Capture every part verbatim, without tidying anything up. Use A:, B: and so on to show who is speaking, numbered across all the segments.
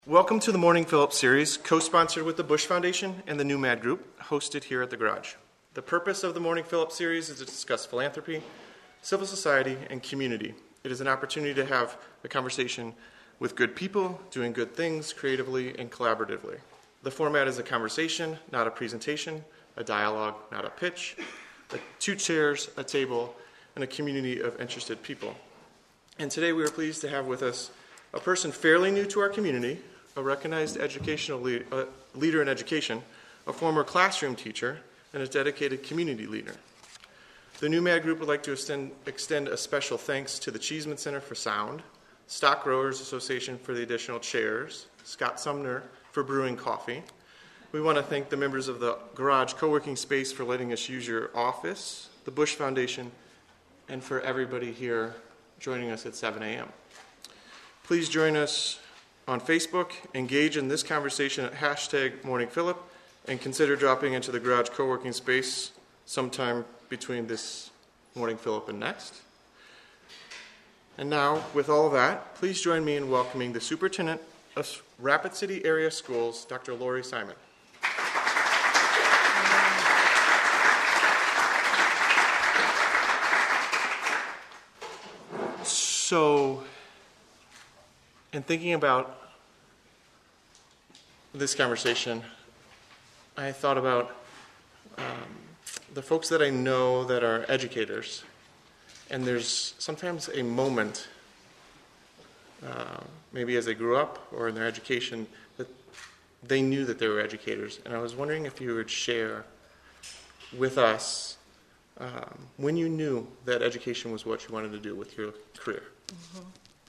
A: Welcome to the Morning Phillips series, co-sponsored with the Bush Foundation and the New Mad Group, hosted here at the Garage. The purpose of the Morning Phillips series is to discuss philanthropy, civil society, and community. It is an opportunity to have a conversation with good people, doing good things creatively and collaboratively. The format is a conversation, not a presentation, a dialogue, not a pitch, a two chairs, a table, and a community of interested people. And today we are pleased to have with us a person fairly new to our community, a recognized educational lead, uh, leader in education, a former classroom teacher, and a dedicated community leader. The New Mad Group would like to extend, extend a special thanks to the Cheeseman Center for Sound, Stock Growers Association for the additional chairs, Scott Sumner for brewing coffee. We want to thank the members of the Garage co-working space for letting us use your office, the Bush Foundation, and for everybody here joining us at seven a.m. Please join us on Facebook, engage in this conversation at hashtag MorningPhillip, and consider dropping into the Garage co-working space sometime between this Morning Phillip and next. And now, with all of that, please join me in welcoming the Superintendent of Rapid City Area Schools, Doctor Lori Simon. So, in thinking about this conversation, I thought about um, the folks that I know that are educators, and there's sometimes a moment, uh, maybe as they grew up or in their education, that they knew that they were educators. And I was wondering if you would share with us um, when you knew that education was what you wanted to do with your career.
B: Mm-hmm.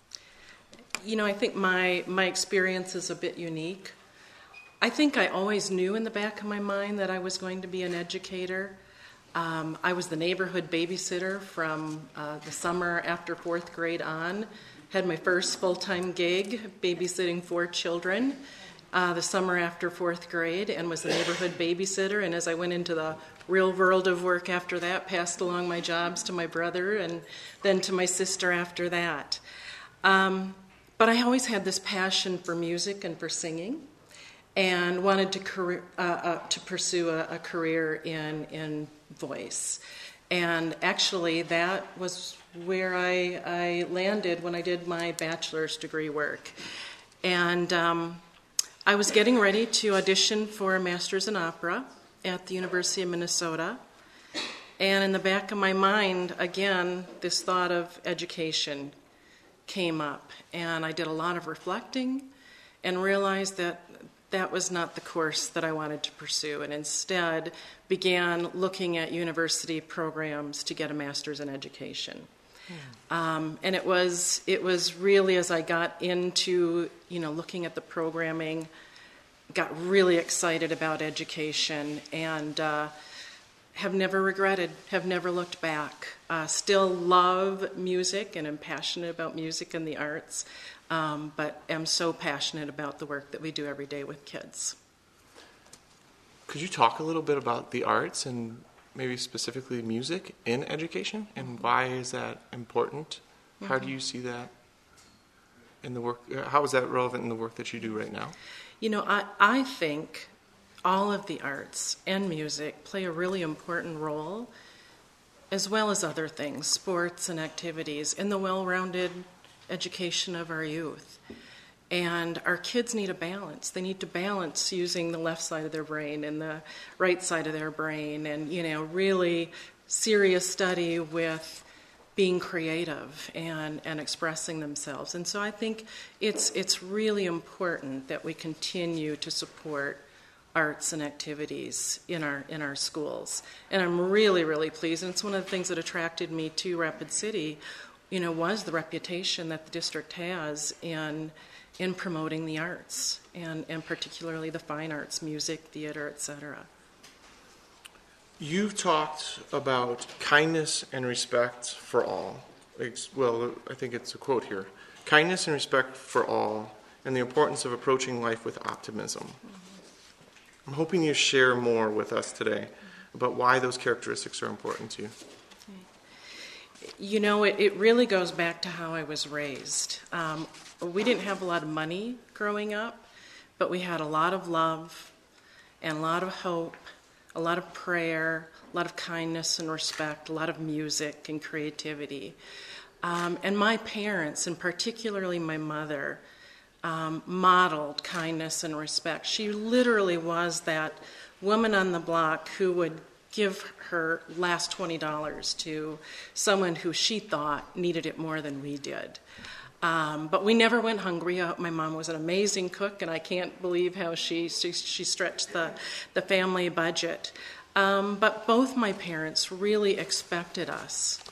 B: You know, I think my, my experience is a bit unique. I think I always knew in the back of my mind that I was going to be an educator. Um, I was the neighborhood babysitter from uh, the summer after fourth grade on. Had my first full-time gig babysitting four children uh, the summer after fourth grade, and was the neighborhood babysitter. And as I went into the real world of work after that, passed along my jobs to my brother and then to my sister after that. Um, But I always had this passion for music and for singing, and wanted to career, uh, uh, to pursue a, a career in in voice. And actually, that was where I, I landed when I did my bachelor's degree work. And um, I was getting ready to audition for a master's in opera at the University of Minnesota. And in the back of my mind, again, this thought of education came up, and I did a lot of reflecting and realized that that was not the course that I wanted to pursue, and instead began looking at university programs to get a master's in education. Yeah. Um, and it was it was really as I got into, you know, looking at the programming, got really excited about education, and uh, have never regretted, have never looked back. Uh, still love music and am passionate about music and the arts, um, but am so passionate about the work that we do every day with kids.
A: Could you talk a little bit about the arts and maybe specifically music in education, and why is that important? Mm-hmm. How do you see that in the work? How is that relevant in the work that you do right now?
B: You know, I, I think all of the arts and music play a really important role, as well as other things, sports and activities, in the well-rounded education of our youth. And our kids need a balance. They need to balance using the left side of their brain and the right side of their brain, and, you know, really serious study with being creative and, and expressing themselves. And so I think it's it's really important that we continue to support arts and activities in our in our schools. And I'm really, really pleased, and it's one of the things that attracted me to Rapid City, you know, was the reputation that the district has in in promoting the arts, and, and particularly the fine arts, music, theater, et cetera.
A: You've talked about kindness and respect for all. Well, I think it's a quote here. Kindness and respect for all, and the importance of approaching life with optimism. Mm-hmm. I'm hoping you share more with us today about why those characteristics are important to you.
B: You know, it, it really goes back to how I was raised. Um, we didn't have a lot of money growing up, but we had a lot of love and a lot of hope, a lot of prayer, a lot of kindness and respect, a lot of music and creativity. Um, and my parents, and particularly my mother, um, modeled kindness and respect. She literally was that woman on the block who would give her last twenty dollars to someone who she thought needed it more than we did. Um, but we never went hungry. Uh, my mom was an amazing cook, and I can't believe how she she, she stretched the, the family budget. Um, but both my parents really expected us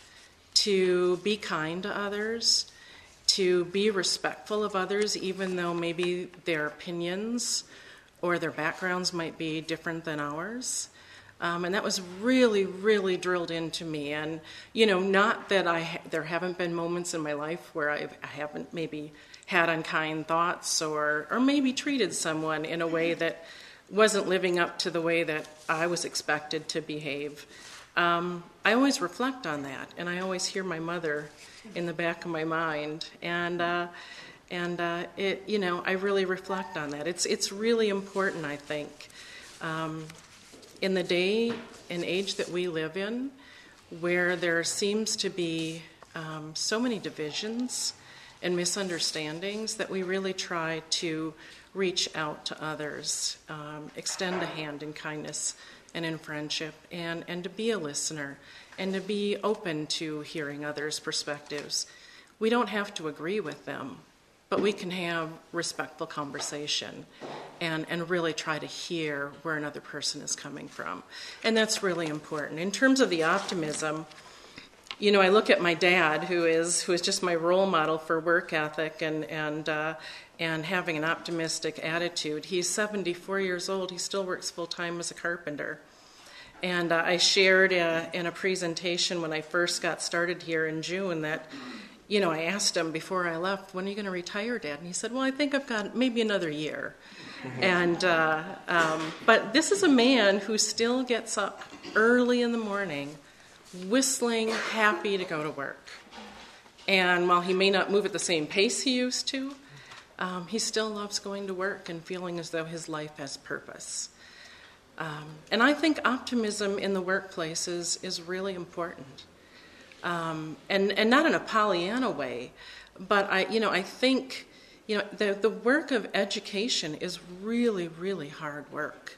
B: to be kind to others, to be respectful of others, even though maybe their opinions or their backgrounds might be different than ours. Um, and that was really, really drilled into me. And, you know, not that I ha- there haven't been moments in my life where I've, I haven't maybe had unkind thoughts or, or maybe treated someone in a way that wasn't living up to the way that I was expected to behave. Um, I always reflect on that, and I always hear my mother in the back of my mind. And, uh, and uh, it, you know, I really reflect on that. It's, it's really important, I think. Um, In the day and age that we live in, where there seems to be um, so many divisions and misunderstandings, that we really try to reach out to others, um, extend a hand in kindness and in friendship, and, and to be a listener, and to be open to hearing others' perspectives. We don't have to agree with them, but we can have respectful conversation and, and really try to hear where another person is coming from. And that's really important. In terms of the optimism, you know, I look at my dad, who is who is just my role model for work ethic and and uh, and having an optimistic attitude. He's seventy-four years old. He still works full-time as a carpenter. And uh, I shared uh, in a presentation when I first got started here in June that, you know, I asked him before I left, when are you going to retire, Dad? And he said, well, I think I've got maybe another year. Mm-hmm. And uh, um, but this is a man who still gets up early in the morning, whistling, happy to go to work. And while he may not move at the same pace he used to, um, he still loves going to work and feeling as though his life has purpose. Um, and I think optimism in the workplace is, is really important. Um, and, and not in a Pollyanna way, but I, you know, I think, you know, the, the work of education is really, really hard work.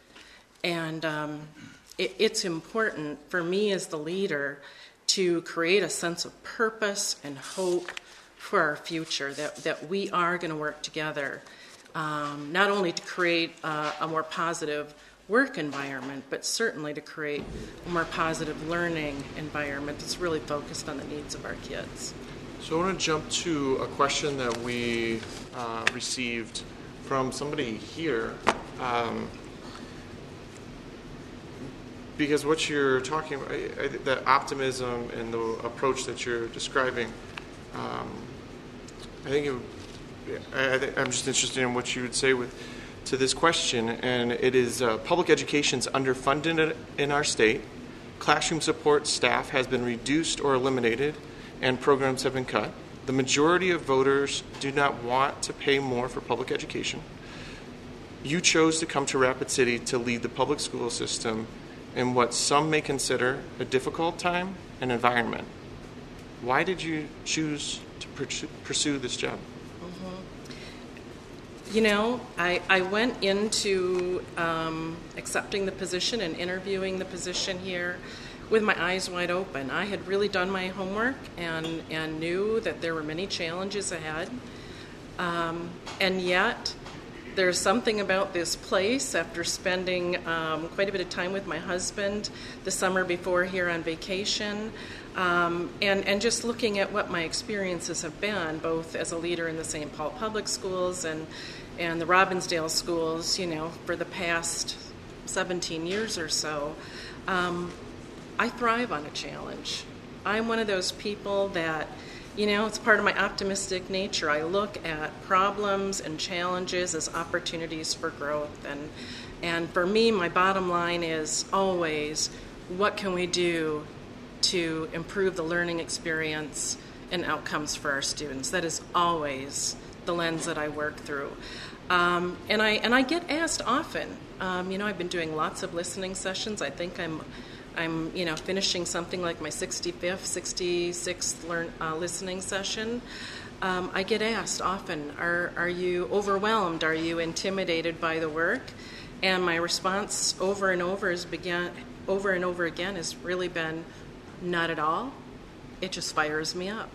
B: And um, it, it's important for me as the leader to create a sense of purpose and hope for our future, that, that we are going to work together, um, not only to create uh, a more positive work environment, but certainly to create a more positive learning environment that's really focused on the needs of our kids.
A: So I want to jump to a question that we uh, received from somebody here. Um, because what you're talking about, I, I, the optimism and the approach that you're describing, um, I think it, I, I think I'm just interested in what you would say with to this question, and it is uh, public education is underfunded in our state. Classroom support staff has been reduced or eliminated, and programs have been cut. The majority of voters do not want to pay more for public education. You chose to come to Rapid City to lead the public school system in what some may consider a difficult time and environment. Why did you choose to pursue this job?
B: You know, I, I went into um, accepting the position and interviewing the position here with my eyes wide open. I had really done my homework and, and knew that there were many challenges ahead. Um, and yet, there's something about this place, after spending um, quite a bit of time with my husband the summer before here on vacation, um, and, and just looking at what my experiences have been, both as a leader in the Saint Paul Public Schools and, and the Robbinsdale Schools, you know, for the past seventeen years or so. Um, I thrive on a challenge. I'm one of those people that, you know, it's part of my optimistic nature. I look at problems and challenges as opportunities for growth. And and for me, my bottom line is always, what can we do to improve the learning experience and outcomes for our students. That is always the lens that I work through. Um, and I and I get asked often. Um, you know, I've been doing lots of listening sessions. I think I'm, I'm you know, finishing something like my sixty-fifth, sixty-sixth learn, uh, listening session. Um, I get asked often, are are you overwhelmed? Are you intimidated by the work? And my response over and over is began over and over again has really been, not at all. It just fires me up.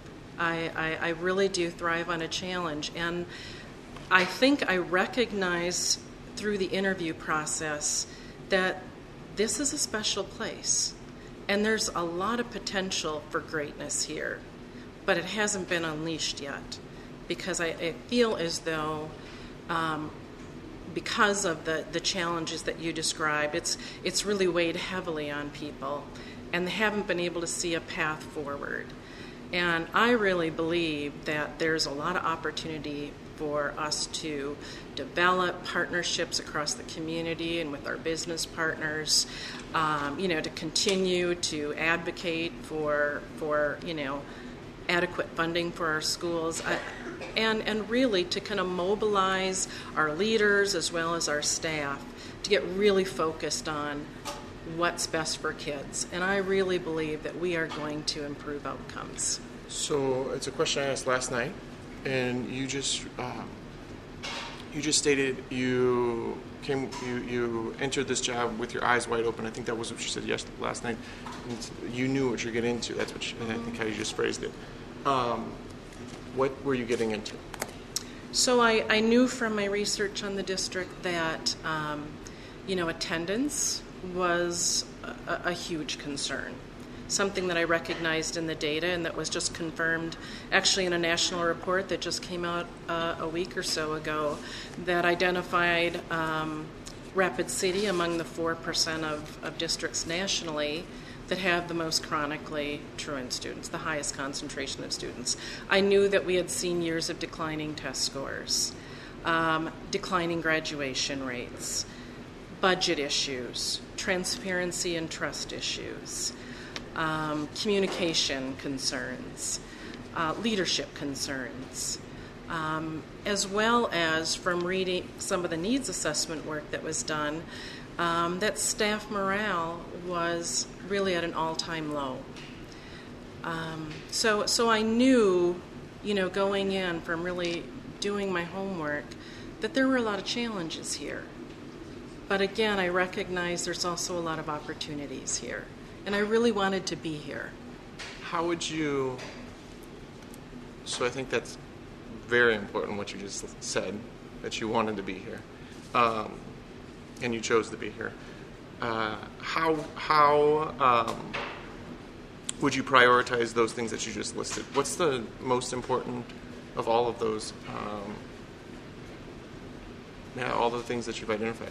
B: I, I, I really do thrive on a challenge, and I think I recognize through the interview process that this is a special place, and there's a lot of potential for greatness here, but it hasn't been unleashed yet, because I, I feel as though um, because of the, the challenges that you described, it's it's really weighed heavily on people, and they haven't been able to see a path forward. And I really believe that there's a lot of opportunity for us to develop partnerships across the community and with our business partners, um, you know, to continue to advocate for, for you know, adequate funding for our schools, uh, and, and really to kind of mobilize our leaders as well as our staff to get really focused on what's best for kids. And I really believe that we are going to improve outcomes.
A: So it's a question I asked last night, and you just um, you just stated you came you, you entered this job with your eyes wide open. I think that was what you said yes last night. And you knew what you're getting into. That's what you, and I think how you just phrased it. Um, what were you getting into?
B: So I, I knew from my research on the district that um, you know attendance was a, a huge concern, something that I recognized in the data and that was just confirmed actually in a national report that just came out uh, a week or so ago that identified um, Rapid City among the four percent of, of districts nationally that have the most chronically truant students, the highest concentration of students. I knew that we had seen years of declining test scores, um, declining graduation rates, budget issues, transparency and trust issues, um, communication concerns, uh, leadership concerns, um, as well as from reading some of the needs assessment work that was done, um, that staff morale was really at an all-time low. Um, so, so I knew, you know, going in from really doing my homework, that there were a lot of challenges here. But again, I recognize there's also a lot of opportunities here, and I really wanted to be here.
A: How would you, so I think that's very important what you just said, that you wanted to be here, um, and you chose to be here. Uh, how how um, would you prioritize those things that you just listed? What's the most important of all of those? Um, Yeah, all the things that you've identified.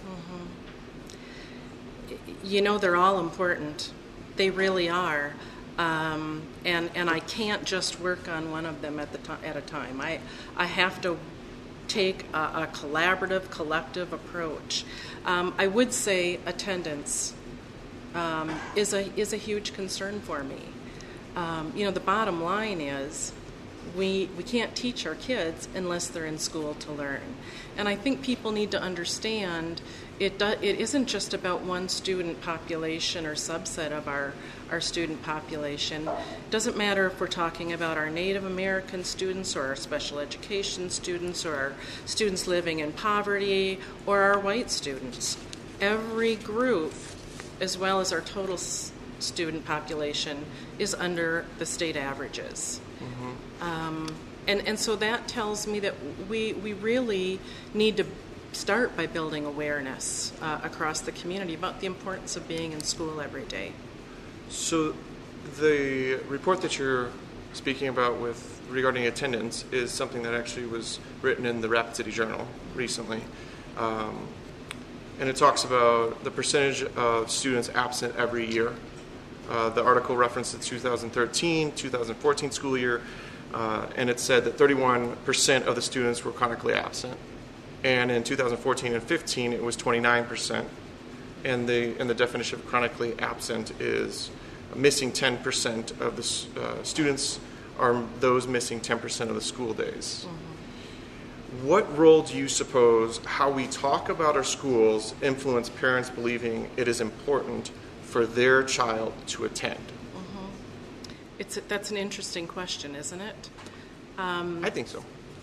B: Mm-hmm. You know, they're all important. They really are. Um, and and I can't just work on one of them at the to- at a time. I I have to take a, a collaborative, collective approach. Um, I would say attendance um, is a is a huge concern for me. Um, you know, the bottom line is we we can't teach our kids unless they're in school to learn. And I think people need to understand it do, it isn't just about one student population or subset of our, our student population. It doesn't matter if we're talking about our Native American students or our special education students or our students living in poverty or our white students. Every group, as well as our total s- student population, is under the state averages. Mm-hmm. Um, and, and so that tells me that we, we really need to start by building awareness uh, across the community about the importance of being in school every day.
A: So the report that you're speaking about with regarding attendance is something that actually was written in the Rapid City Journal recently. Um, and it talks about the percentage of students absent every year. Uh, the article referenced the two thousand thirteen, two thousand fourteen school year, uh, and it said that thirty-one percent of the students were chronically absent. And in two thousand fourteen and fifteen, it was twenty-nine percent. And the and the definition of chronically absent is missing ten percent of the uh, students are those missing ten percent of the school days. Mm-hmm. What role do you suppose how we talk about our schools influence parents believing it is important for their child to attend?
B: Mm-hmm. It's a, that's an interesting question, isn't it? Um,
A: I think so.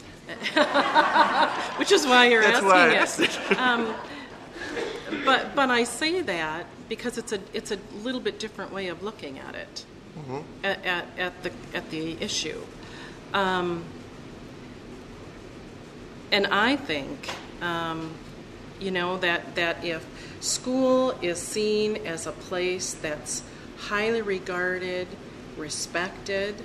B: Which is why you're
A: That's
B: asking
A: why I
B: it.
A: asked it.
B: um, but but I say that because it's a it's a little bit different way of looking at it, mm-hmm. at, at at the at the issue, um, and I think um, you know that that if school is seen as a place that's highly regarded, respected,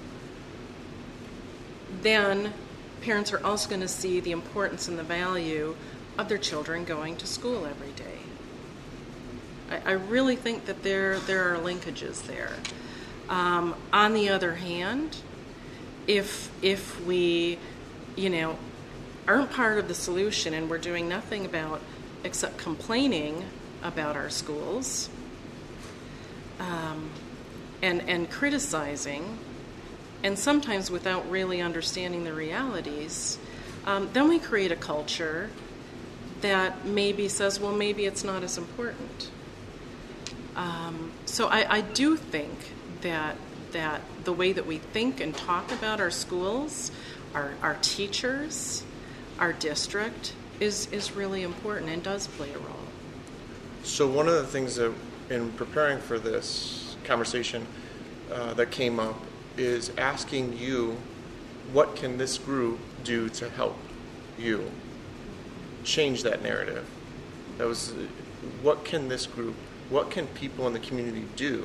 B: then parents are also going to see the importance and the value of their children going to school every day. I, I really think that there there are linkages there. Um, on the other hand, if if we, you know, aren't part of the solution and we're doing nothing about except complaining about our schools um, and and criticizing, and sometimes without really understanding the realities, um, then we create a culture that maybe says, well, maybe it's not as important. Um, so I, I do think that that the way that we think and talk about our schools, our, our teachers, our district is, is really important and does play a role.
A: So one of the things that in preparing for this conversation uh, that came up is asking you, what can this group do to help you change that narrative? That was, what can this group, what can people in the community do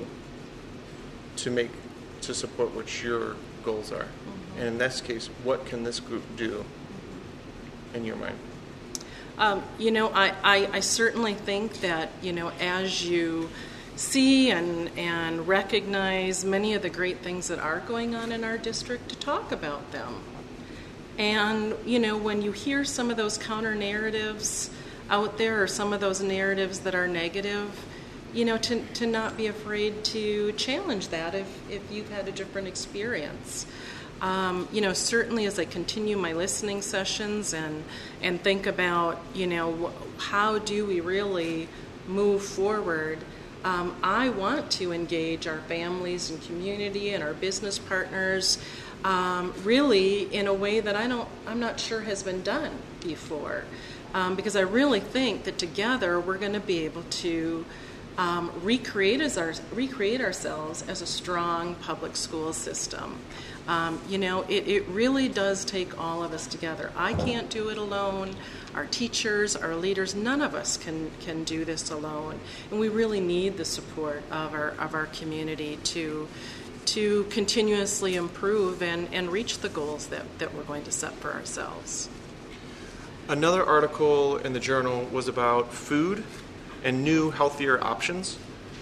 A: to make, to support what your goals are? Mm-hmm. And in this case, what can this group do in your mind?
B: Um, you know, I, I, I certainly think that, you know, as you see and and recognize many of the great things that are going on in our district, to talk about them. And, you know, when you hear some of those counter narratives out there, or some of those narratives that are negative, you know, to, to not be afraid to challenge that if, if you've had a different experience. Um, you know, certainly as I continue my listening sessions and, and think about, you know, how do we really move forward, Um, I want to engage our families and community and our business partners um, really in a way that I don't, I'm not sure has been done before. Um, because I really think that together we're going to be able to um, recreate as our, recreate ourselves as a strong public school system. Um, you know, it, it really does take all of us together. I can't do it alone. Our teachers, our leaders, none of us can, can do this alone. And we really need the support of our of our community to to continuously improve and, and reach the goals that, that we're going to set for ourselves.
A: Another article in the journal was about food and new, healthier options.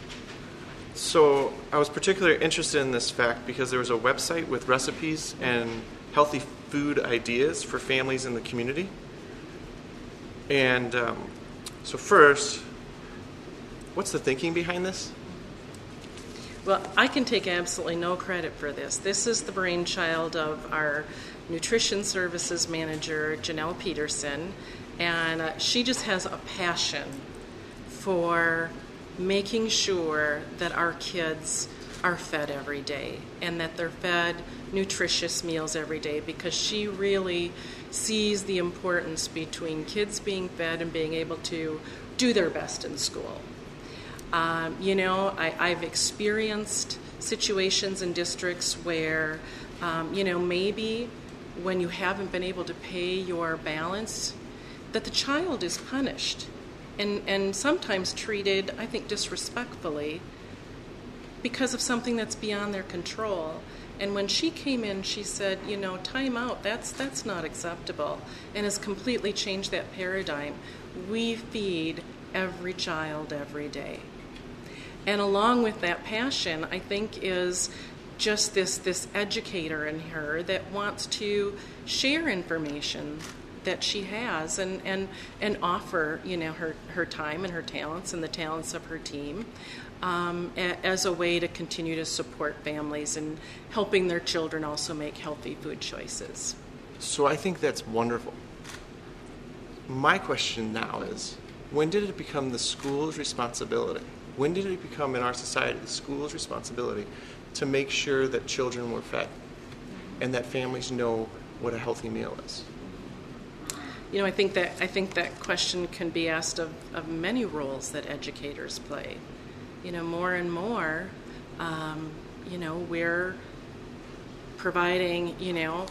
A: So I was particularly interested in this fact because there was a website with recipes and healthy food ideas for families in the community. And um, so first, what's the thinking behind this?
B: Well, I can take absolutely no credit for this. This is the brainchild of our nutrition services manager, Janelle Peterson, and uh, she just has a passion for making sure that our kids are fed every day and that they're fed nutritious meals every day, because she really sees the importance between kids being fed and being able to do their best in school. Um, you know, I, I've experienced situations in districts where, um, you know, maybe when you haven't been able to pay your balance, that the child is punished and, and sometimes treated, I think, disrespectfully because of something that's beyond their control. And when she came in, she said, you know, time out, that's, that's not acceptable, and has completely changed that paradigm. We feed every child every day. And along with that passion, I think, is just this, this educator in her that wants to share information that she has and, and, and offer, you know, her, her time and her talents and the talents of her team. um, a, as a way to continue to support families and helping their children also make healthy food choices.
A: So I think that's wonderful. My question now is, when did it become the school's responsibility? When did it become in our society the school's responsibility to make sure that children were fed and that families know what a healthy meal is?
B: You know, I think that I think that question can be asked of, of many roles that educators play. You know, more and more, um, you know, we're providing, you know,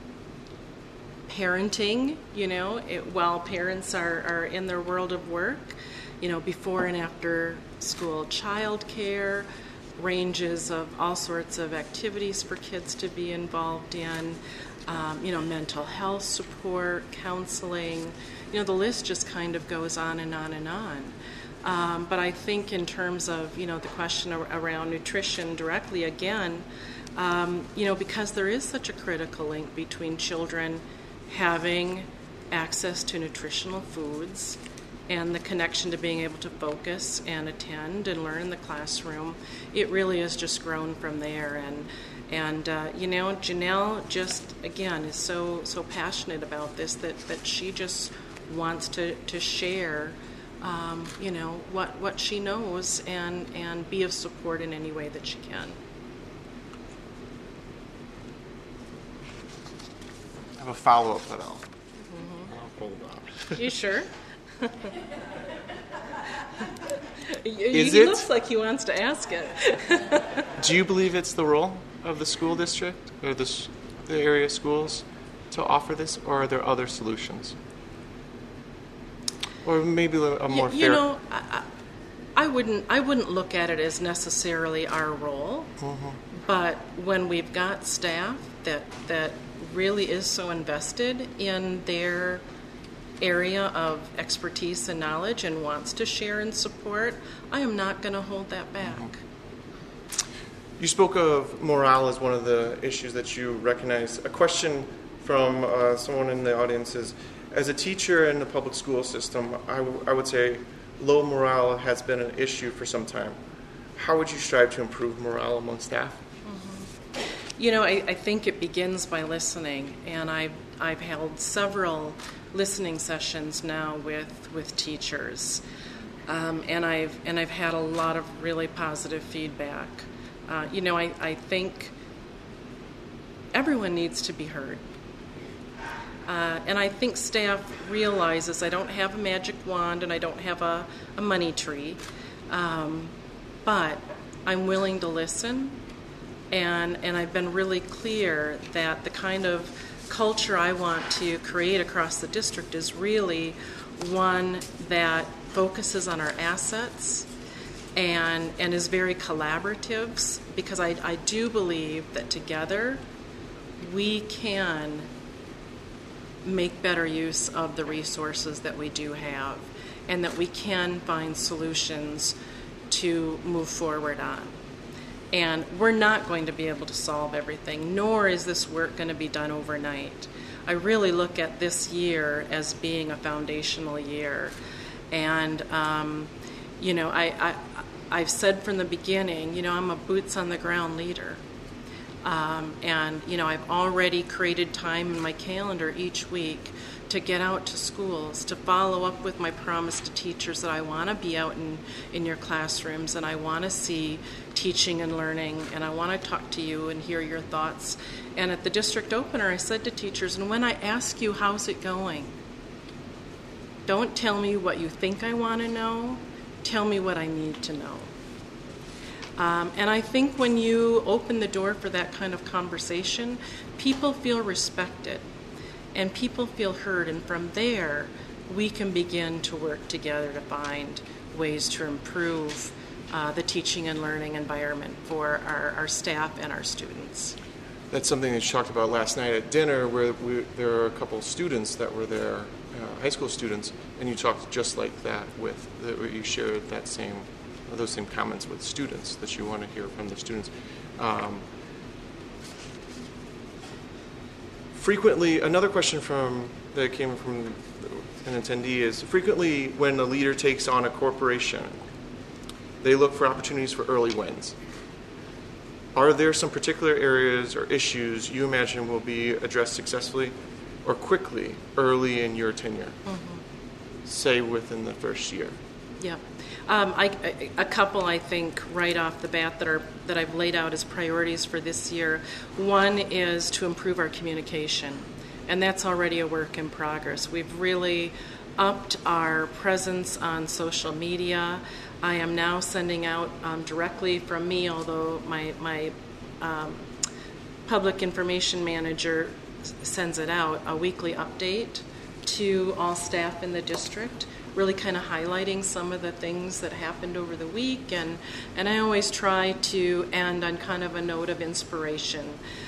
B: parenting, you know, it, while parents are, are in their world of work, you know, before and after school childcare, ranges of all sorts of activities for kids to be involved in, um, you know, mental health support, counseling, you know, the list just kind of goes on and on and on. Um, but I think in terms of, you know, the question ar- around nutrition directly, again, um, you know, because there is such a critical link between children having access to nutritional foods and the connection to being able to focus and attend and learn in the classroom, it really has just grown from there. And and uh, you know, Janelle just again is so so passionate about this that, that she just wants to to share, um, you know, what what she knows and and be of support in any way that she can.
A: I have a follow-up that I'll, mm-hmm. I'll hold on.
B: You sure?
A: Is
B: he
A: it,
B: looks like he wants to ask it.
A: Do you believe it's the role of the school district or the, the area schools to offer this, or are there other solutions? Or maybe a more
B: you,
A: fair...
B: You know, I, I wouldn't I wouldn't look at it as necessarily our role, mm-hmm. but when we've got staff that that really is so invested in their area of expertise and knowledge and wants to share and support, I am not going to hold that back.
A: Mm-hmm. You spoke of morale as one of the issues that you recognize. A question from uh, someone in the audience is, as a teacher in the public school system, I, w- I would say low morale has been an issue for some time. How would you strive to improve morale among staff?
B: Mm-hmm. You know, I, I think it begins by listening, and I've, I've held several listening sessions now with with teachers, um, and I've and I've had a lot of really positive feedback. Uh, you know, I, I think everyone needs to be heard, uh, and I think staff realizes I don't have a magic wand and I don't have a, a money tree, um, but I'm willing to listen, and and I've been really clear that the kind of culture I want to create across the district is really one that focuses on our assets and and is very collaborative, because I, I do believe that together we can make better use of the resources that we do have, and that we can find solutions to move forward on. And we're not going to be able to solve everything, nor is this work going to be done overnight. I really look at this year as being a foundational year. And, um, you know, I, I, I've said from the beginning, you know, I'm a boots-on-the-ground leader. Um, and, you know, I've already created time in my calendar each week to get out to schools, to follow up with my promise to teachers that I want to be out in, in your classrooms, and I want to see teaching and learning, and I want to talk to you and hear your thoughts. And at the district opener, I said to teachers, and when I ask you, how's it going? Don't tell me what you think I want to know. Tell me what I need to know. Um, and I think when you open the door for that kind of conversation, people feel respected. And people feel heard, and from there, we can begin to work together to find ways to improve uh, the teaching and learning environment for our, our staff and our students.
A: That's something that you talked about last night at dinner, where we, there were a couple of students that were there, uh, high school students, and you talked just like that with, that where you shared that same, those same comments with students that you want to hear from the students. Um, Frequently, another question from that came from an attendee is, frequently when a leader takes on a corporation, they look for opportunities for early wins. Are there some particular areas or issues you imagine will be addressed successfully or quickly early in your tenure? Mm-hmm. Say within the first year.
B: Yeah. Um, I, a couple, I think, right off the bat that are that I've laid out as priorities for this year. One is to improve our communication, and that's already a work in progress. We've really upped our presence on social media. I am now sending out um, directly from me, although my my um, public information manager sends it out, a weekly update to all staff in the district, really kind of highlighting some of the things that happened over the week, and, and I always try to end on kind of a note of inspiration,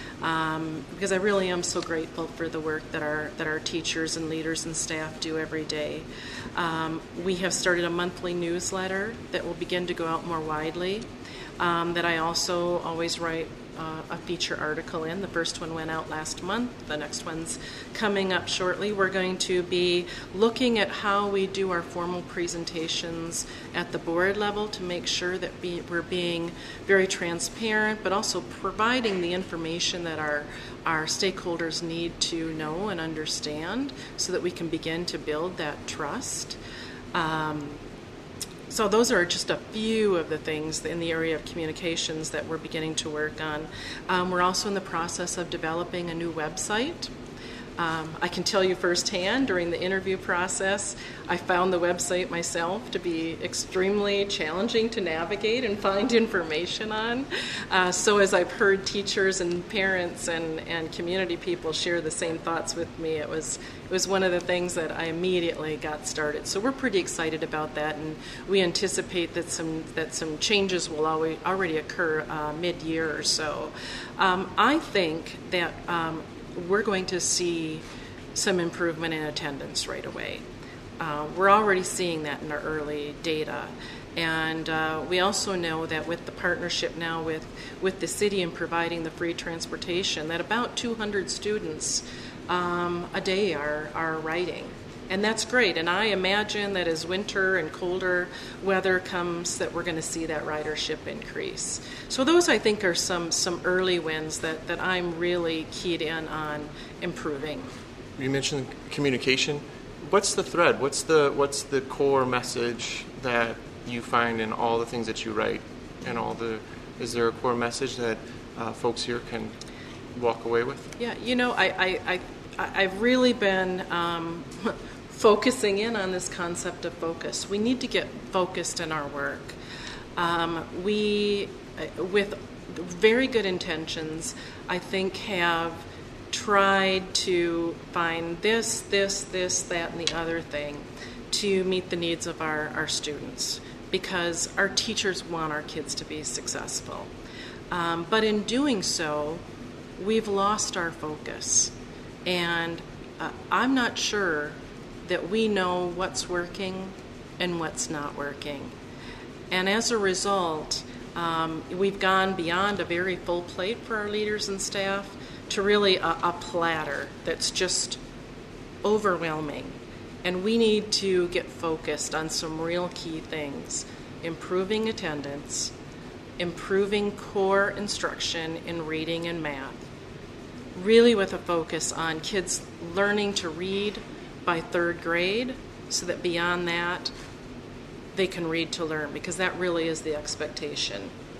B: um, because I really am so grateful for the work that our that our teachers and leaders and staff do every day. Um, we have started a monthly newsletter that will begin to go out more widely, um, that I also always write Uh, a feature article in. The first one went out last month. The next one's coming up shortly. We're going to be looking at how we do our formal presentations at the board level to make sure that be, we're being very transparent, but also providing the information that our our stakeholders need to know and understand so that we can begin to build that trust. Um, So those are just a few of the things in the area of communications that we're beginning to work on. Um, we're also in the process of developing a new website. Um, I can tell you firsthand, during the interview process, I found the website myself to be extremely challenging to navigate and find information on. Uh, so as I've heard teachers and parents and, and community people share the same thoughts with me, it was it was one of the things that I immediately got started. So we're pretty excited about that, and we anticipate that some that some changes will always, already occur uh, mid-year or so. Um, I think that um, we're going to see some improvement in attendance right away. Uh, we're already seeing that in our early data. And uh, we also know that with the partnership now with, with the city and providing the free transportation, that about two hundred students um, a day are, are riding. And that's great. And I imagine that as winter and colder weather comes, that we're going to see that ridership increase. So those, I think, are some, some early wins that, that I'm really keyed in on improving.
A: You mentioned communication. What's the thread? What's the what's the core message that you find in all the things that you write? And all the is there a core message that uh, folks here can walk away with?
B: Yeah, you know, I I, I I've really been Um, focusing in on this concept of focus. We need to get focused in our work. Um, we, with very good intentions, I think have tried to find this, this, this, that, and the other thing to meet the needs of our, our students, because our teachers want our kids to be successful. Um, but in doing so, we've lost our focus. And uh, I'm not sure that we know what's working and what's not working. And as a result, um, we've gone beyond a very full plate for our leaders and staff to really a, a platter that's just overwhelming. And we need to get focused on some real key things: improving attendance, improving core instruction in reading and math, really with a focus on kids learning to read by third grade, so that beyond that they can read to learn, because that really is the expectation.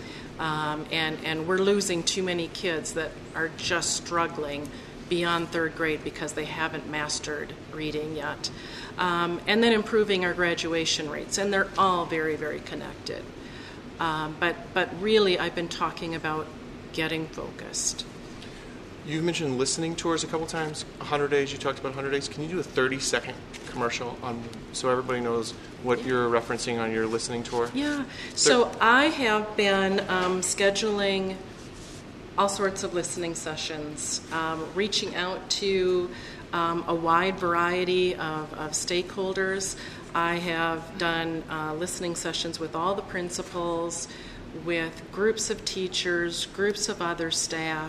B: Um, and, and we're losing too many kids that are just struggling beyond third grade because they haven't mastered reading yet. Um, and then improving our graduation rates, and they're all very, very connected. Um, but, but really, I've been talking about getting focused.
A: You mentioned listening tours a couple times. one hundred days, you talked about one hundred days. Can you do a thirty-second commercial on so everybody knows what you're referencing on your listening tour?
B: Yeah. So I have been um, scheduling all sorts of listening sessions, um, reaching out to um, a wide variety of, of stakeholders. I have done uh, listening sessions with all the principals, with groups of teachers, groups of other staff,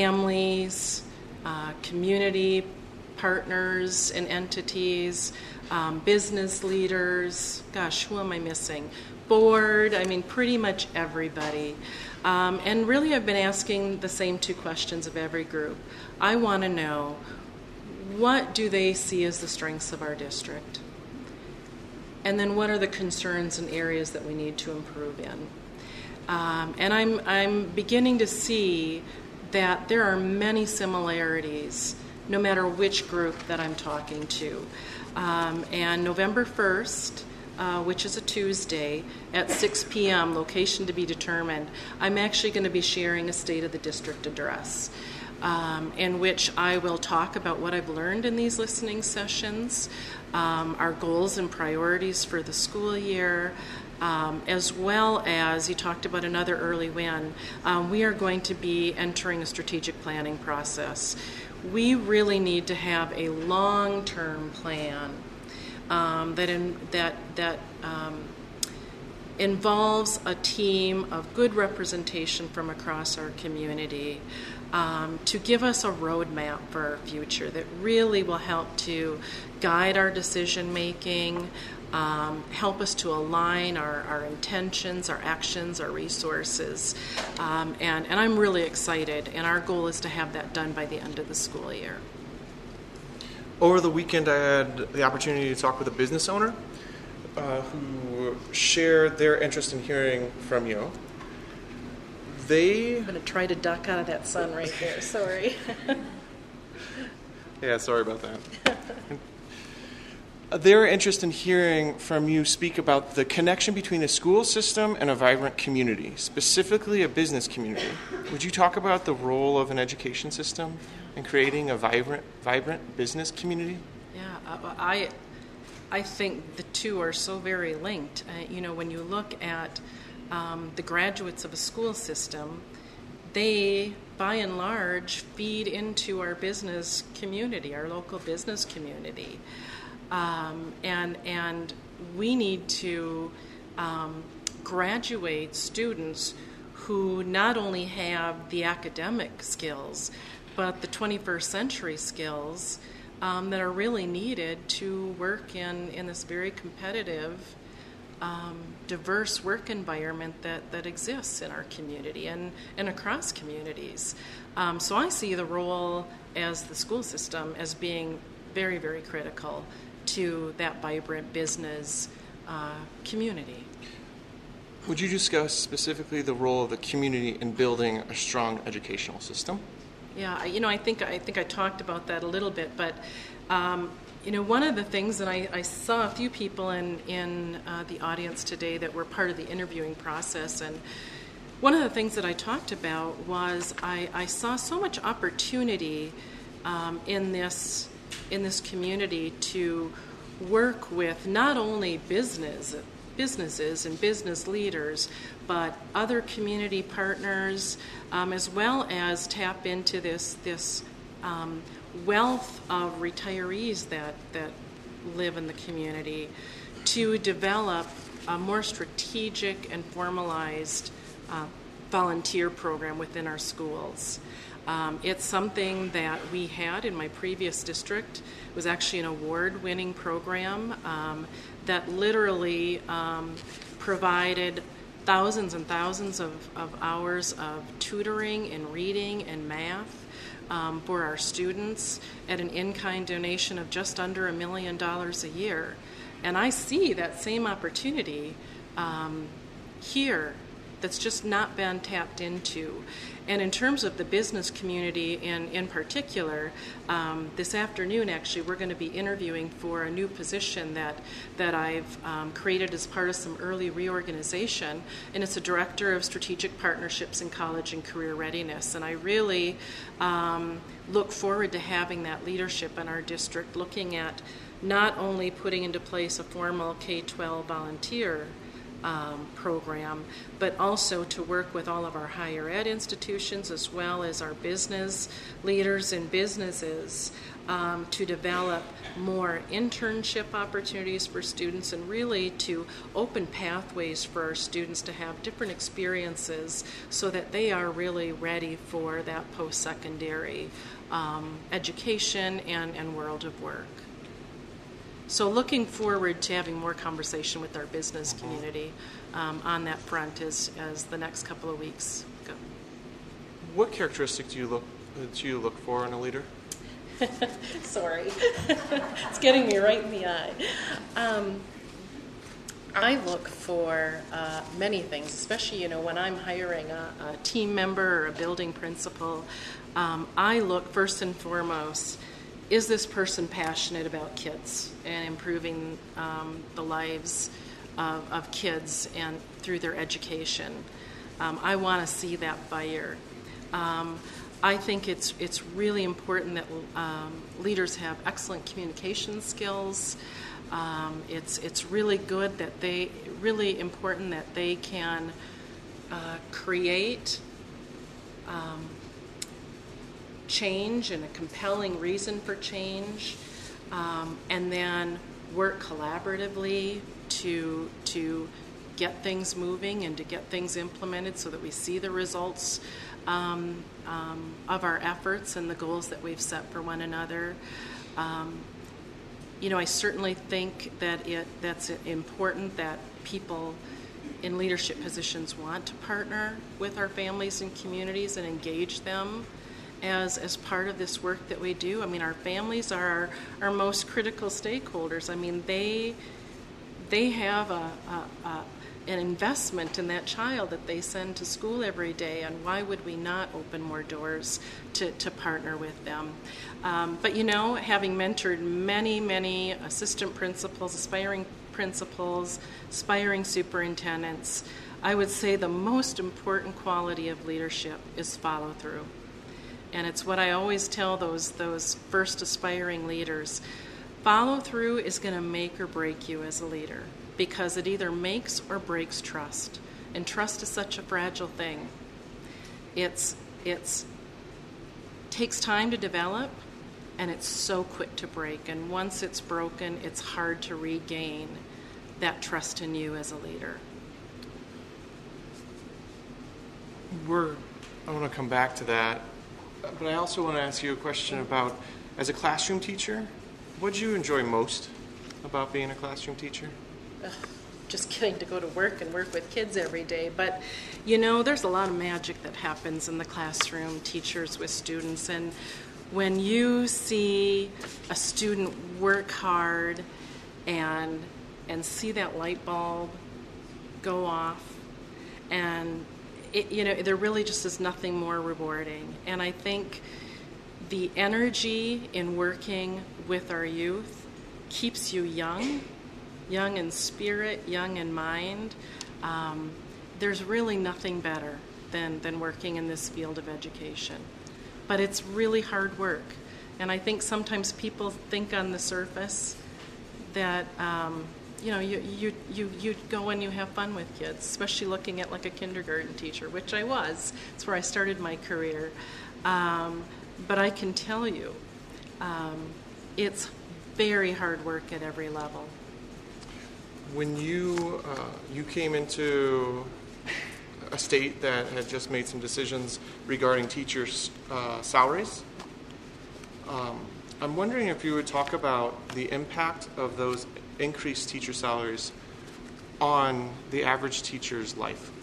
B: families, uh, community partners and entities, um, business leaders, gosh, who am I missing? Board, I mean, pretty much everybody. Um, and really, I've been asking the same two questions of every group. I want to know, what do they see as the strengths of our district? And then what are the concerns and areas that we need to improve in? Um, and I'm, I'm beginning to see that there are many similarities no matter which group that I'm talking to. Um, and November first, uh, which is a Tuesday, at six p.m., location to be determined, I'm actually going to be sharing a State of the District address, um, in which I will talk about what I've learned in these listening sessions, um, our goals and priorities for the school year, um, as well as, you talked about another early win, um, we are going to be entering a strategic planning process. We really need to have a long-term plan um, that in, that that um, involves a team of good representation from across our community um, to give us a roadmap for our future that really will help to guide our decision making, um, help us to align our, our intentions, our actions, our resources. Um, and, and I'm really excited, and our goal is to have that done by the end of the school year.
A: Over the weekend, I had the opportunity to talk with a business owner uh, who shared their interest in hearing from you. They...
B: I'm going to try to duck out of that sun right there. Sorry.
A: Yeah, sorry about that. Their interest in hearing from you speak about the connection between a school system and a vibrant community, specifically a business community. Would you talk about the role of an education system in creating a vibrant, vibrant business community?
B: Yeah, uh, I, I think the two are so very linked. Uh, you know, when you look at um, the graduates of a school system, they, by and large, feed into our business community, our local business community. Um, and and we need to um, graduate students who not only have the academic skills, but the twenty-first century skills um, that are really needed to work in, in this very competitive, um, diverse work environment that, that exists in our community and, and across communities. Um, so I see the role as the school system as being very, very critical to that vibrant business uh, community.
A: Would you discuss specifically the role of the community in building a strong educational system?
B: Yeah, you know, I think I think I talked about that a little bit, but um, you know, one of the things that I, I saw a few people in in uh, the audience today that were part of the interviewing process, and one of the things that I talked about was I, I saw so much opportunity um, in this. in this community to work with not only business businesses and business leaders, but other community partners, um, as well as tap into this this um, wealth of retirees that that live in the community to develop a more strategic and formalized uh, volunteer program within our schools. Um, it's something that we had in my previous district. It was actually an award-winning program um, that literally um, provided thousands and thousands of, of hours of tutoring in reading and math um, for our students at an in-kind donation of just under a million dollars a year. And I see that same opportunity um, here that's just not been tapped into. And in terms of the business community in, in particular, um, this afternoon actually we're going to be interviewing for a new position that, that I've um, created as part of some early reorganization, and it's a Director of Strategic Partnerships in College and Career Readiness. And I really um, look forward to having that leadership in our district, looking at not only putting into place a formal K twelve volunteer Um, program, but also to work with all of our higher ed institutions as well as our business leaders and businesses um, to develop more internship opportunities for students and really to open pathways for our students to have different experiences so that they are really ready for that post-secondary um, education and, and world of work. so looking forward to having more conversation with our business
A: Mm-hmm.
B: community um, on that front as, as the next couple of weeks go.
A: What characteristic do you look do you look for in a leader?
B: Sorry. It's getting me right in the eye. Um, I look for uh, many things, especially, you know, when I'm hiring a, a team member or a building principal. Um, I look first and foremost, is this person passionate about kids and improving um, the lives of, of kids and through their education? Um, I want to see that fire. Um, I think it's it's really important that um, leaders have excellent communication skills. Um, it's it's really good that they really important that they can uh, create um, change and a compelling reason for change, um, and then work collaboratively to to get things moving and to get things implemented so that we see the results um, um, of our efforts and the goals that we've set for one another. Um, you know, I certainly think that it that's important that people in leadership positions want to partner with our families and communities and engage them as as part of this work that we do. I mean, our families are our, our most critical stakeholders. I mean, they they have a, a, a an investment in that child that they send to school every day, and why would we not open more doors to, to partner with them? Um, but you know, having mentored many, many assistant principals, aspiring principals, aspiring superintendents, I would say the most important quality of leadership is follow through. And it's what I always tell those those first aspiring leaders. Follow through is going to make or break you as a leader, because it either makes or breaks trust. And trust is such a fragile thing. It's it's takes time to develop, and it's so quick to break. And once it's broken, it's hard to regain that trust in you as a leader.
A: We're, I want to come back to that, but I also want to ask you a question about, as a classroom teacher, what do you enjoy most about being a classroom teacher?
B: Ugh, just getting to go to work and work with kids every day. But, you know, there's a lot of magic that happens in the classroom, teachers with students. And when you see a student work hard and and see that light bulb go off, and, it, you know, there really just is nothing more rewarding. And I think the energy in working with our youth keeps you young, young in spirit, young in mind. Um, there's really nothing better than, than working in this field of education. But it's really hard work. And I think sometimes people think on the surface that, um, you know, you, you, you, you go and you have fun with kids, especially looking at like a kindergarten teacher, which I was. It's where I started my career. Um, but I can tell you, um, it's very hard work at every level.
A: When you uh, you came into a state that had just made some decisions regarding teachers' uh, salaries, um, I'm wondering if you would talk about the impact of those increased teacher salaries on the average teacher's life.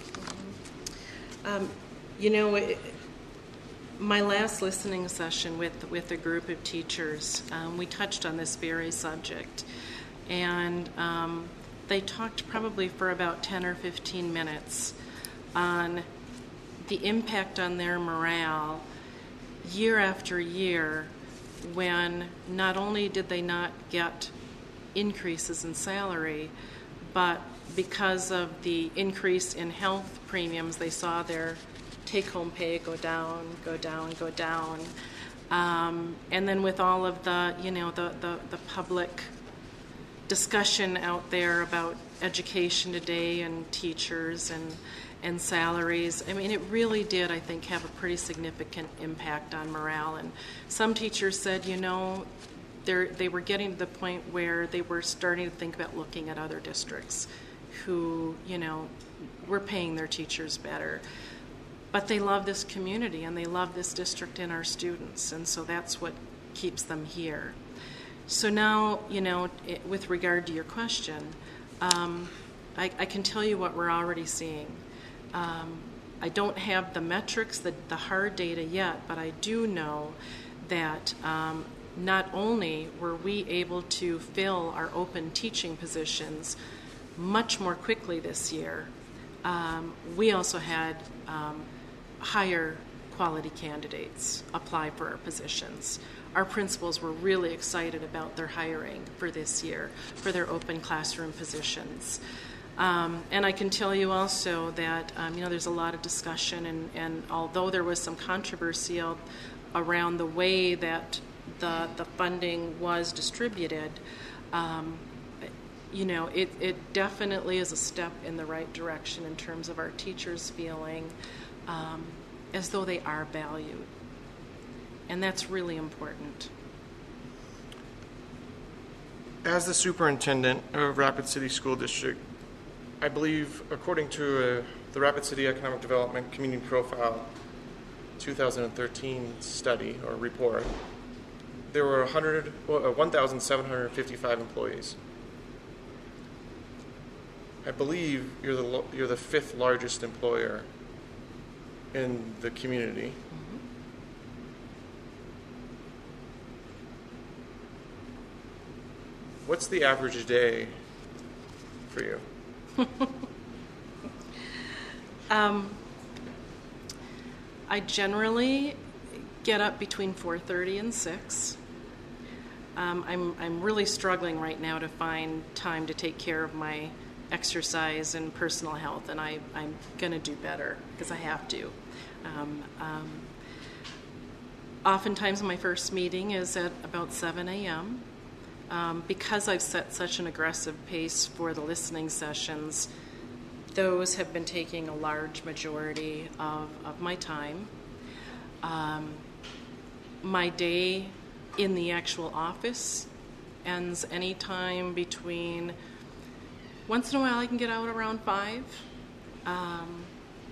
B: Um, you know, it, my last listening session with with a group of teachers, um, we touched on this very subject, and um, they talked probably for about ten or fifteen minutes on the impact on their morale year after year, when not only did they not get increases in salary, but because of the increase in health premiums, they saw their take-home pay go down, go down, go down. Um, and then with all of the, you know, the, the, the public discussion out there about education today and teachers and and salaries, I mean, it really did, I think, have a pretty significant impact on morale. And some teachers said, you know, they they were getting to the point where they were starting to think about looking at other districts who, you know, were paying their teachers better. But they love this community and they love this district and our students, and so that's what keeps them here. So now, you know, it, with regard to your question, um, I, I can tell you what we're already seeing. Um, I don't have the metrics, the, the hard data yet, but I do know that um, not only were we able to fill our open teaching positions much more quickly this year, um, we also had um, higher quality candidates apply for our positions. Our principals were really excited about their hiring for this year, for their open classroom positions. Um, and I can tell you also that, um, you know, there's a lot of discussion, and, and although there was some controversy around the way that the, the funding was distributed, um, you know, it, it definitely is a step in the right direction in terms of our teachers feeling um, as though they are valued. And that's really important.
A: As the superintendent of Rapid City School District, I believe, according to uh, the Rapid City Economic Development Community Profile two thousand thirteen study or report, there were one hundred, well, one thousand seven hundred fifty-five employees. I believe you're the lo- you're the fifth largest employer in the community.
B: Mm-hmm.
A: What's the average day for you?
B: um, I generally get up between four thirty and six. Um, I'm I'm really struggling right now to find time to take care of my exercise and personal health, and I, I'm going to do better because I have to. Um, um, oftentimes my first meeting is at about seven a.m. Um, because I've set such an aggressive pace for the listening sessions, those have been taking a large majority of, of my time. Um, my day in the actual office ends anytime between, once in a while I can get out around five, um,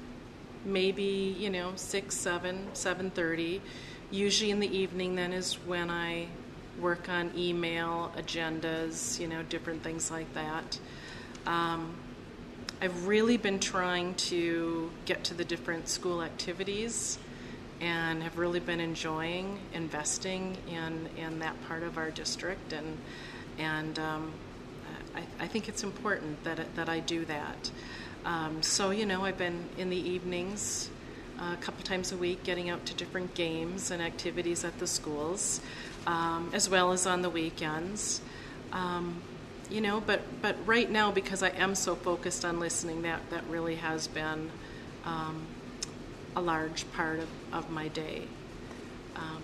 B: maybe, you know, six, seven, seven thirty. Usually in the evening then is when I work on email, agendas, you know, different things like that. Um, I've really been trying to get to the different school activities and have really been enjoying investing in, in that part of our district, and and um, I, I think it's important that it, that I do that. Um, so, you know, I've been in the evenings uh, a couple times a week getting out to different games and activities at the schools. Um, as well as on the weekends, um, you know, but, but right now, because I am so focused on listening, that, that really has been um, a large part of, of my day. Um,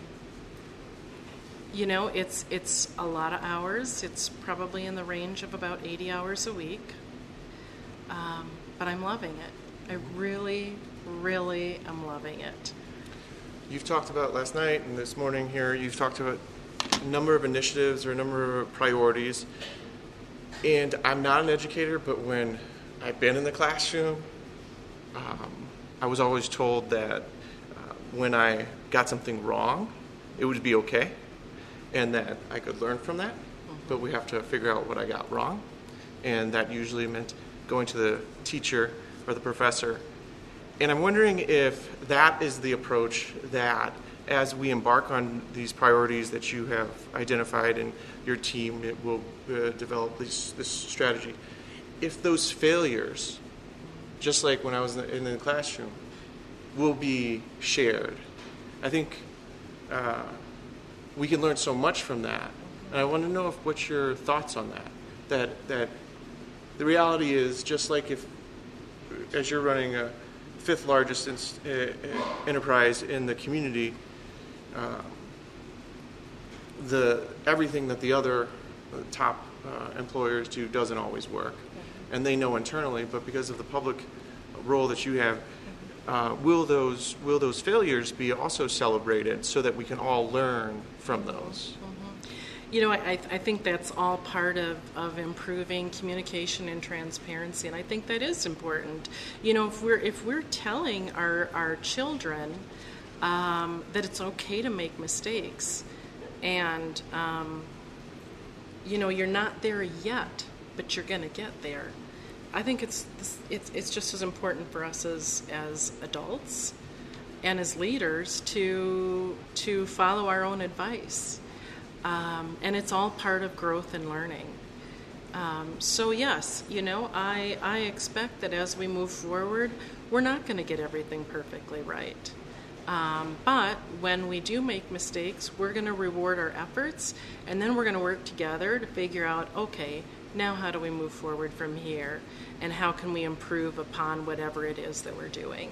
B: you know, it's it's a lot of hours. It's probably in the range of about eighty hours a week, um, but I'm loving it. I really, really am loving it.
A: You've talked about last night and this morning here, you've talked about a number of initiatives or a number of priorities. And I'm not an educator, but when I've been in the classroom, um, I was always told that uh, when I got something wrong, it would be okay, and that I could learn from that. Mm-hmm. But we have to figure out what I got wrong. And that usually meant going to the teacher or the professor. And I'm wondering if that is the approach that, as we embark on these priorities that you have identified and your team it will uh, develop this, this strategy, if those failures, just like when I was in the, in the classroom, will be shared. I think uh, we can learn so much from that. And I want to know if, what's your thoughts on that? That that the reality is, just like if, as you're running a fifth largest in, uh, enterprise in the community, uh, the everything that the other uh, top uh, employers do doesn't always work, and they know internally. But because of the public role that you have, uh, will those will those failures be also celebrated so that we can all learn from those?
B: You know, I, I think that's all part of, of improving communication and transparency, and I think that is important. You know, if we're if we're telling our, our children um, that it's okay to make mistakes, and um, you know, you're not there yet, but you're going to get there. I think it's it's it's just as important for us as as adults and as leaders to to follow our own advice, um, and it's all part of growth and learning. Um, so yes, you know, I I expect that as we move forward, we're not going to get everything perfectly right. Um, but when we do make mistakes, we're going to reward our efforts, and then we're going to work together to figure out, okay, now how do we move forward from here, and how can we improve upon whatever it is that we're doing.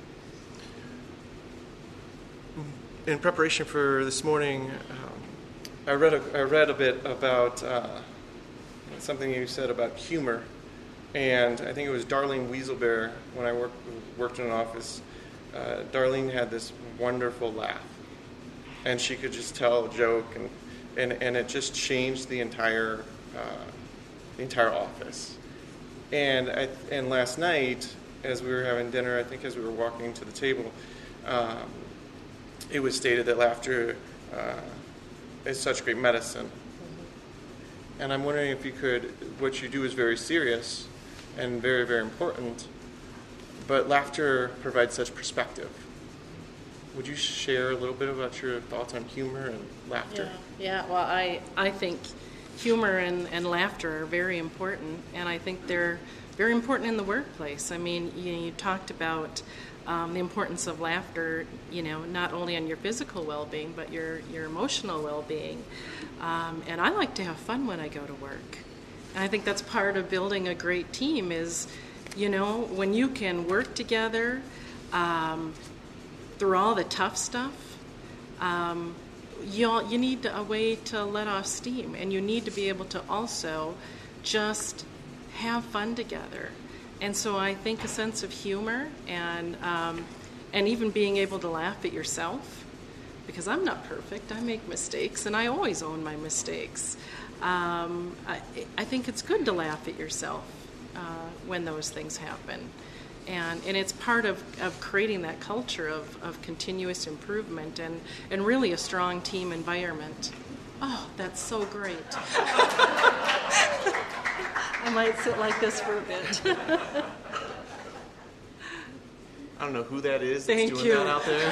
A: In preparation for this morning, um, I read a, I read a bit about uh, something you said about humor, and I think it was Darlene Weaselbear when I worked worked in an office. Uh, Darlene had this wonderful laugh, and she could just tell a joke, and and, and it just changed the entire uh, the entire office. And I, and last night, as we were having dinner, I think as we were walking to the table, um, it was stated that laughter uh, is such great medicine. Mm-hmm. And I'm wondering if you could, what you do is very serious and very, very important, but laughter provides such perspective. Would you share a little bit about your thoughts on humor and laughter?
B: Yeah, yeah. Well, I, I think humor and, and laughter are very important, and I think they're very important in the workplace. I mean, you, you talked about um, the importance of laughter, you know, not only on your physical well-being, but your, your emotional well-being. Um, and I like to have fun when I go to work. And I think that's part of building a great team is, you know, when you can work together um, through all the tough stuff, um, you you need a way to let off steam, and you need to be able to also just have fun together. And so I think a sense of humor and um, and even being able to laugh at yourself, because I'm not perfect, I make mistakes, and I always own my mistakes. Um, I, I think it's good to laugh at yourself uh, when those things happen. And, and it's part of, of creating that culture of, of continuous improvement and, and really a strong team environment. Oh, that's so great. I might sit like this for a bit.
A: I don't know who that is that's
B: Thank
A: doing
B: you.
A: that out there.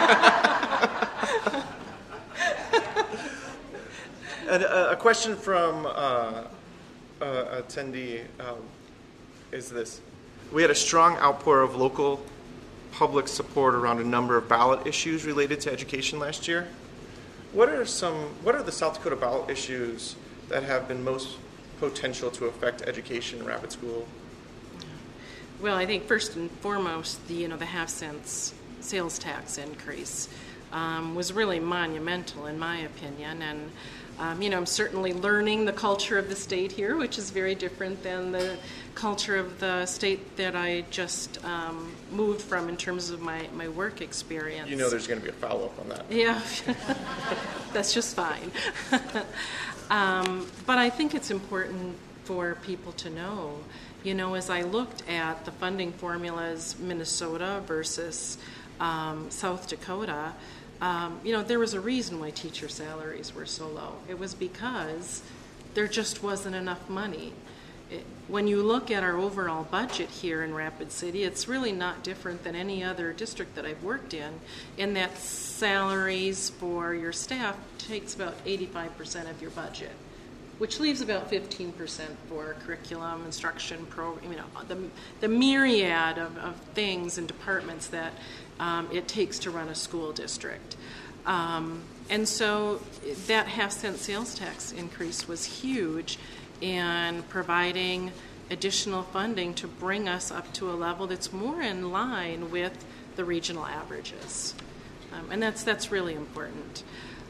A: And a, a question from uh, uh, attendee um, is this. We had a strong outpour of local public support around a number of ballot issues related to education last year. What are some? What are the South Dakota ballot issues that have been most potential to affect education in Rapid School?
B: Well, I think first and foremost, the you know the half cents sales tax increase um, was really monumental, in my opinion, and. Um, you know, I'm certainly learning the culture of the state here, which is very different than the culture of the state that I just um, moved from in terms of my, my work experience.
A: You know there's going to be a follow-up on that.
B: Yeah, that's just fine. um, but I think it's important for people to know, you know, as I looked at the funding formulas, Minnesota versus um, South Dakota, Um, you know, there was a reason why teacher salaries were so low. It was because there just wasn't enough money. It, when you look at our overall budget here in Rapid City, it's really not different than any other district that I've worked in, in that salaries for your staff takes about eighty-five percent of your budget, which leaves about fifteen percent for curriculum, instruction, program, you know, the, the myriad of, of things and departments that um, it takes to run a school district. Um, and so that half cent sales tax increase was huge in providing additional funding to bring us up to a level that's more in line with the regional averages. Um, and that's that's really important.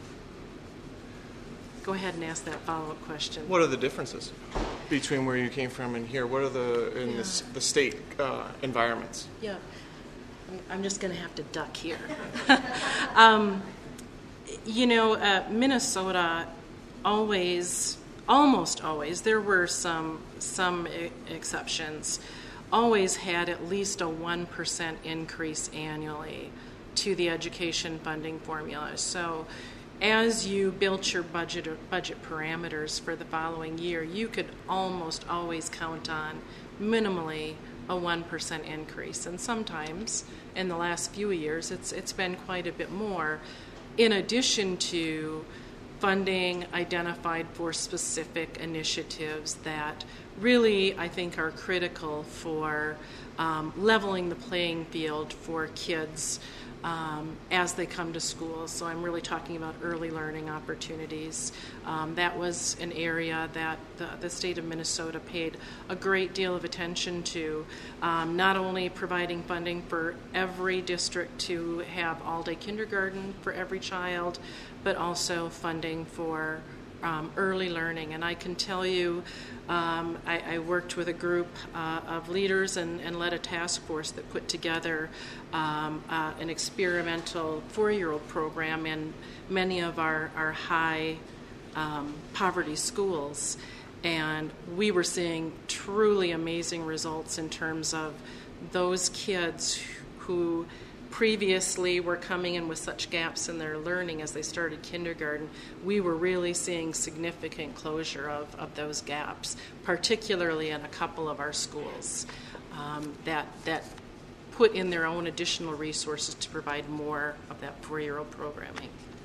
B: Go ahead and ask that follow-up question.
A: What are the differences between where you came from and here? What are the in
B: Yeah.
A: the, the state uh, environments?
B: Yeah, I'm just going to have to duck here. um, you know, uh, Minnesota always, almost always, there were some some exceptions, always had at least a one percent increase annually to the education funding formula. So as you built your budget or budget parameters for the following year, you could almost always count on minimally a one percent increase. And sometimes in the last few years, it's it's been quite a bit more, in addition to funding identified for specific initiatives that really, I think, are critical for um, leveling the playing field for kids um, as they come to school. So I'm really talking about early learning opportunities. Um, that was an area that the, the state of Minnesota paid a great deal of attention to, um, not only providing funding for every district to have all-day kindergarten for every child, but also funding for um, early learning. And I can tell you, um, I, I worked with a group uh, of leaders and, and led a task force that put together um, uh, an experimental four-year-old program in many of our, our high um, poverty schools. And we were seeing truly amazing results in terms of those kids who previously were coming in with such gaps in their learning as they started kindergarten. We were really seeing significant closure of, of those gaps, particularly in a couple of our schools um, that that put in their own additional resources to provide more of that four-year-old programming.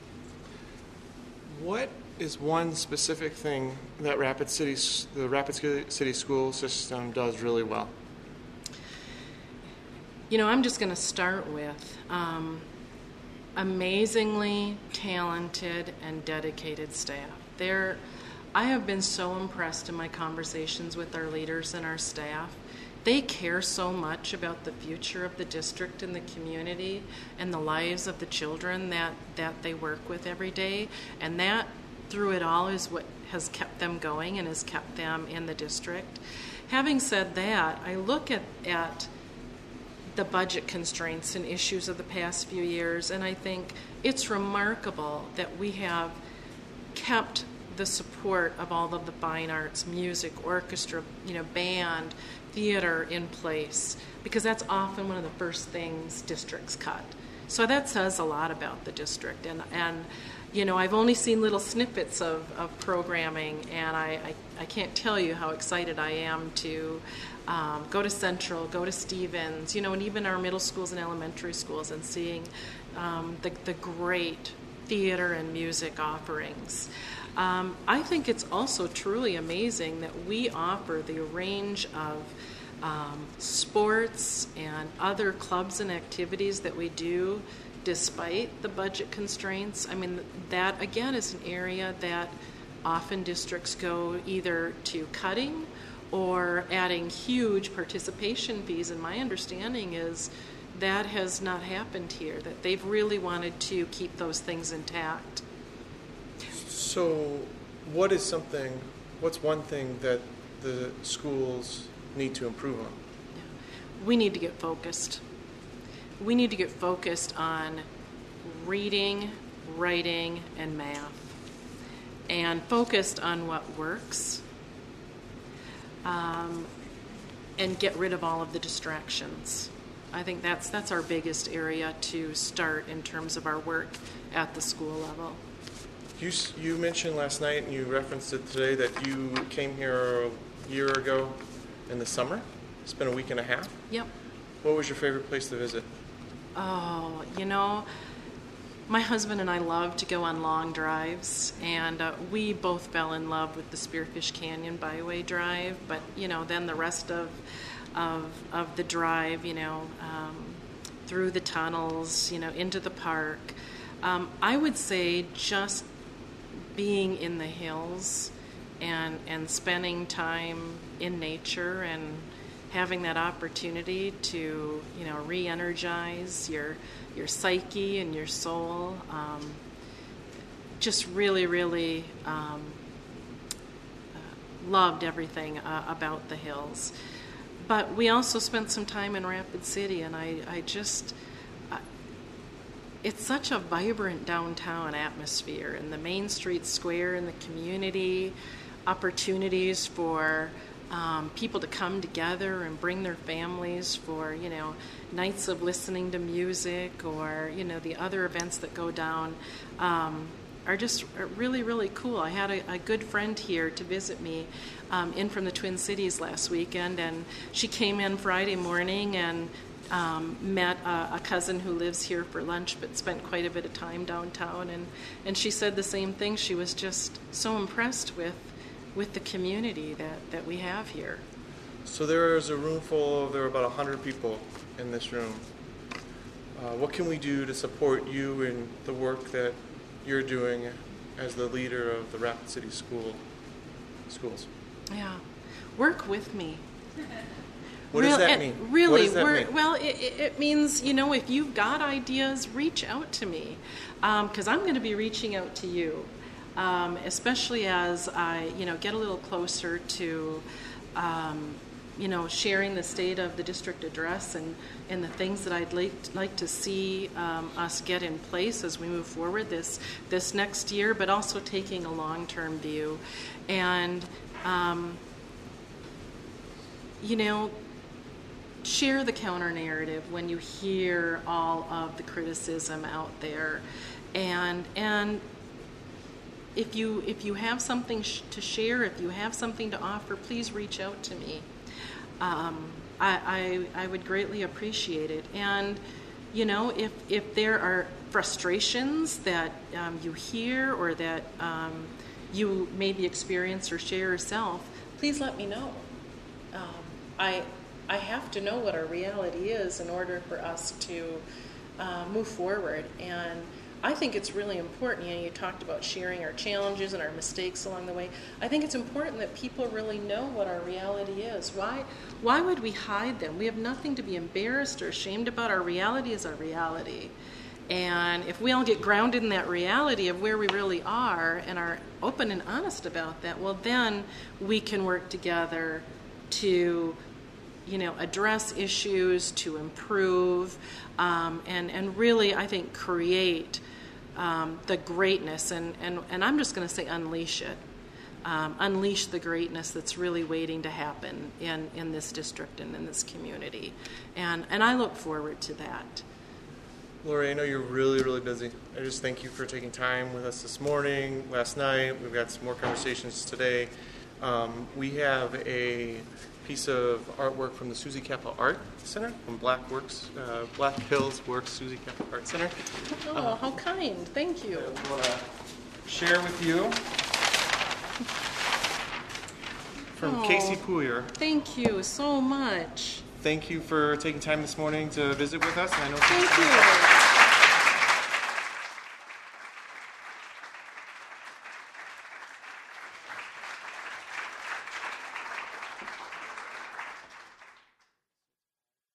A: What is one specific thing that Rapid City, the Rapid City school system does really well?
B: You know, I'm just going to start with um, amazingly talented and dedicated staff. They're, I have been so impressed in my conversations with our leaders and our staff. They care so much about the future of the district and the community and the lives of the children that, that they work with every day. And that, through it all, is what has kept them going and has kept them in the district. Having said that, I look at, at the budget constraints and issues of the past few years, and I think it's remarkable that we have kept the support of all of the fine arts, music, orchestra, you know, band, theater in place, because that's often one of the first things districts cut. So that says a lot about the district, and and you know, I've only seen little snippets of, of programming, and I, I, I can't tell you how excited I am to um, go to Central, go to Stevens, you know, and even our middle schools and elementary schools, and seeing um, the, the great theater and music offerings. Um, I think it's also truly amazing that we offer the range of um, sports and other clubs and activities that we do despite the budget constraints. I mean, that again is an area that often districts go either to cutting or adding huge participation fees, and my understanding is that has not happened here, that they've really wanted to keep those things intact.
A: So what is something, what's one thing that the schools need to improve on?
B: We need to get focused. We need to get focused on reading, writing, and math, and focused on what works, um, and get rid of all of the distractions. I think that's that's our biggest area to start in terms of our work at the school level.
A: You, you mentioned last night, and you referenced it today, that you came here a year ago in the summer. It's been a week and a half.
B: Yep.
A: What was your favorite place to visit?
B: Oh, you know, my husband and I love to go on long drives, and uh, we both fell in love with the Spearfish Canyon Byway Drive, but, you know, then the rest of of, of the drive, you know, um, through the tunnels, you know, into the park. Um, I would say just being in the hills and and spending time in nature and having that opportunity to, you know, re-energize your your psyche and your soul. Um, just really, really um, uh, loved everything uh, about the hills. But we also spent some time in Rapid City, and I, I just, uh, it's such a vibrant downtown atmosphere, and the Main Street Square and the community, opportunities for Um, people to come together and bring their families for, you know, nights of listening to music or, you know, the other events that go down. Um, are just really, really cool. I had a, a good friend here to visit me um, in from the Twin Cities last weekend, and she came in Friday morning and um, met a, a cousin who lives here for lunch but spent quite a bit of time downtown, and, and she said the same thing. She was just so impressed with with the community that, that we have here.
A: So there is a room full of, there are about one hundred people in this room. Uh, what can we do to support you in the work that you're doing as the leader of the Rapid City School schools?
B: Yeah, work with me.
A: What
B: Real,
A: does that
B: and
A: mean?
B: Really,
A: what does that
B: we're,
A: mean?
B: well, it, it means, you know, if you've got ideas, reach out to me, because um, I'm going to be reaching out to you, um, especially as I, you know, get a little closer to, um, you know, sharing the state of the district address and, and the things that I'd like, like to see um, us get in place as we move forward this this next year, but also taking a long-term view. And, um, you know, share the counter-narrative when you hear all of the criticism out there. And, and if you, if you have something sh- to share, if you have something to offer, please reach out to me. Um, I, I, I would greatly appreciate it. And, you know, if, if there are frustrations that um, you hear or that um, you maybe experience or share yourself, please let me know. Um, I, I have to know what our reality is in order for us to uh, move forward. And I think it's really important. You know, you talked about sharing our challenges and our mistakes along the way. I think it's important that people really know what our reality is. Why, why would we hide them? We have nothing to be embarrassed or ashamed about. Our reality is our reality. And if we all get grounded in that reality of where we really are and are open and honest about that, well, then we can work together to, you know, address issues, to improve, um, and, and really, I think, create um, the greatness, and, and, and I'm just going to say unleash it. Um, unleash the greatness that's really waiting to happen in, in this district and in this community. And, and I look forward to that.
A: Lori, I know you're really, really busy. I just thank you for taking time with us this morning, last night. We've got some more conversations today. Um, we have a piece of artwork from the Susie Kappa Art Center, from Black Works, uh, Black Hills Works Susie Kappa Art Center.
B: Oh,
A: uh,
B: how kind. Thank you.
A: I want to share with you from
B: Oh,
A: Casey Puyer.
B: Thank you so much.
A: Thank you for taking time this morning to visit with us. And I know
B: Thank you.